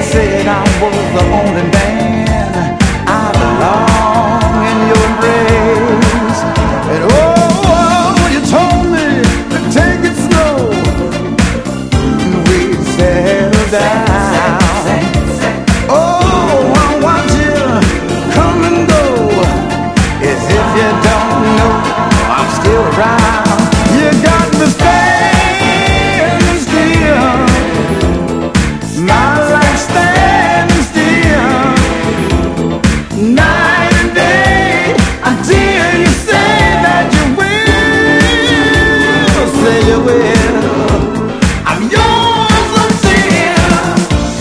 said I was the only man. I belong in your embrace. And oh, you told me to take it slow. We settled down. Oh, I watch you come and go, as if you don't know I'm still around.